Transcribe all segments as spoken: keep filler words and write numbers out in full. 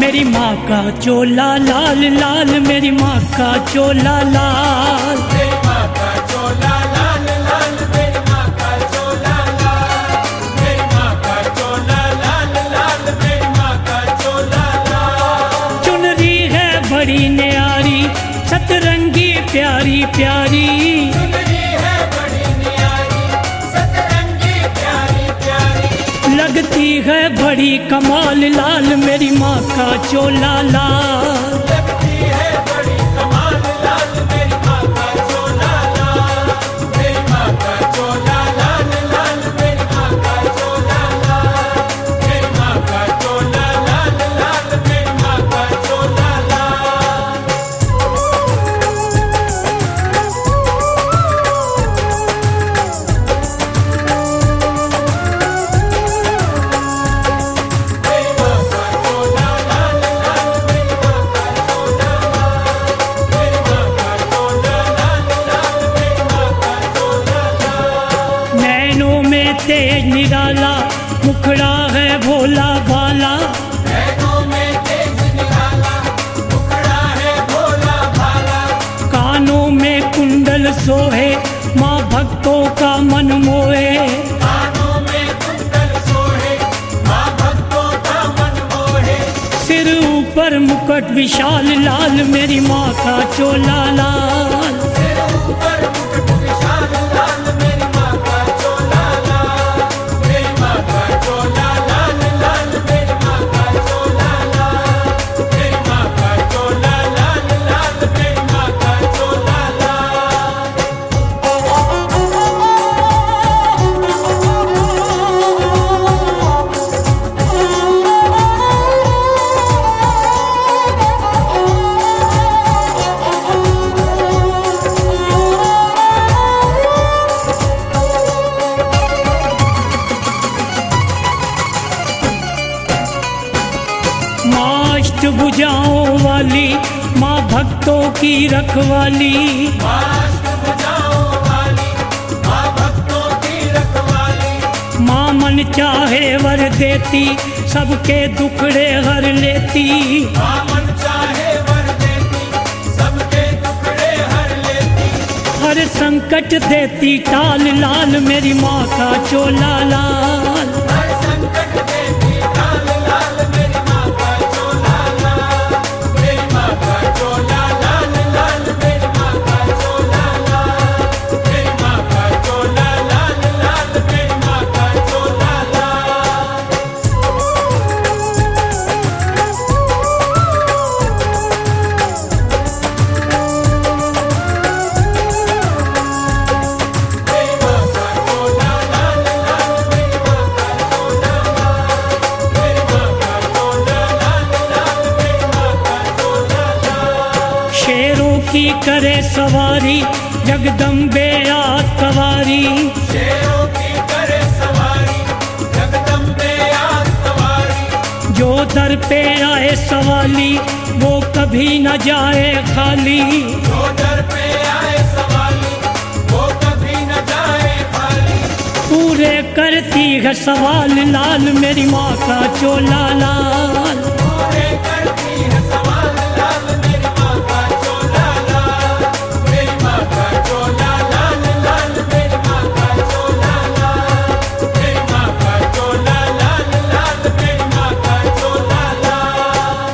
मेरी माँ का चोला लाल लाल, मेरी माँ का चोला लाल, मेरी माँ का चोला लाल लाल, मेरी माँ का चोला लाल, मेरी माँ का चोला लाल लाल, मेरी माँ का चोला लाल। चुनरी है बड़ी न्यारी, सतरंगी प्यारी प्यारी, चुनरी है बड़ी न्यारी, सतरंगी प्यारी प्यारी, लगती है बड़ी कमाल लाल, मेरी माँ का चोला लाल, लगती है बड़ी कमाल लाल, मेरी माँ का चोला लाल, मेरी माँ का चोला लाल लाल, मेरी माँ का चोला लाल, मेरी माँ का चोला लाल लाल, मेरी माँ का चोला लाल। नैनों में तेज निराला, मुखड़ा है भोला भाला, नैनों में तेज निराला, मुखड़ा है भोला भाला, कानों में कुंडल सोहे, माँ भक्तों का मन मोहे, कानों में कुंडल सोहे, माँ भक्तों का मन मोहे, सिर ऊपर मुकुट विशाल लाल, मेरी माँ का चोला लाल, सिर ऊपर मुकुट विशाल लाल, मेरी माँ का चोला लाल, मेरी माँ का चोला लाल लाल, मेरी माँ का चोला लाल, मेरी माँ का चोला लाल लाल, मेरी माँ का चोला लाल। माँ अष्टभुजाओं वाली, माँ भक्तों की रखवाली, माष्ट भुजाओं वाली, माँ भक्तों की रखवाली, माँ मन चाहे वर देती, सबके दुखड़े हर लेती, माँ मन चाहे वर देती, सबके टुकड़े हर लेती, हर संकट देती टाल लाल, मेरी माँ का चोला लाल, हर संकट देती लाल लाल, मेरी माँ का चोला लाल, मेरी माँ का चोला लाल लाल, मेरी माँ का चोला लाल, मेरी माँ का चोला लाल लाल, मेरी माँ का चोला लाल। मेरी माँ का चोला लाल लाल, मेरी माँ का चोला लाल, मेरी माँ का चोला लाल लाल, मेरी माँ का चोला लाल। शेरों की करे सवारी, जगदम्बे आत कवारी, शेरों की करे सवारी, जगदम्बे आत सवारी, जो दर पे आए सवाली, वो कभी न जाए खाली, जो दर पे आए सवाली, वो कभी न जाए खाली, पूरे करती है सवाल लाल, मेरी माँ का चोला लाल, पूरे करती है सवाल लाल, मेरी माँ का चोला लाल, मेरी माँ का चोला लाल लाल, मेरी माँ का चोला लाल, मेरी माँ का चोला लाल लाल, मेरी माँ का चोला लाल।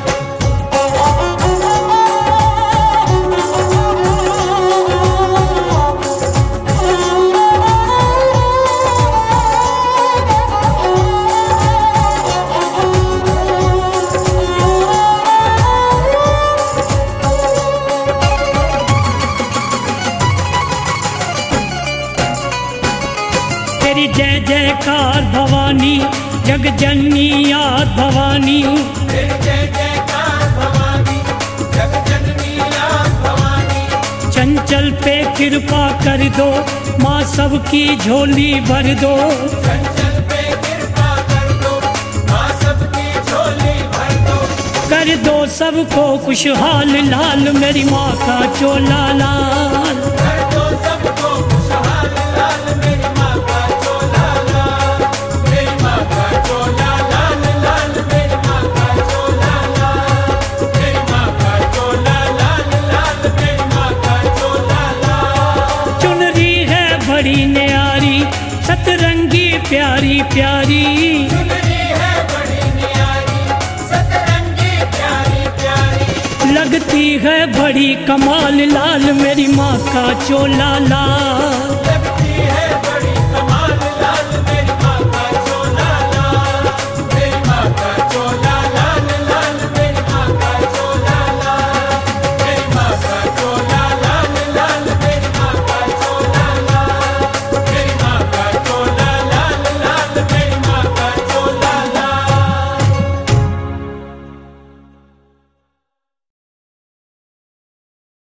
तेरी जय जयकार भवानी, जग जननी याद भवानी, तेरी जय जयकार भवानी, जग जननी याद भवानी, चंचल पे कृपा कर दो, माँ सबकी झोली भर दो, चंचल पे कृपा कर दो, माँ सबकी झोली भर दो, कर दो सबको खुशहाल लाल, मेरी माँ का चोला लाल, कर दो सबको खुशहाल लाल, मेरी माँ का चोला लाल, मेरी माँ का चोला लाल लाल, मेरी माँ का चोला लाल, है बड़ी कमाल, लाल मेरी माँ का चोला लाल।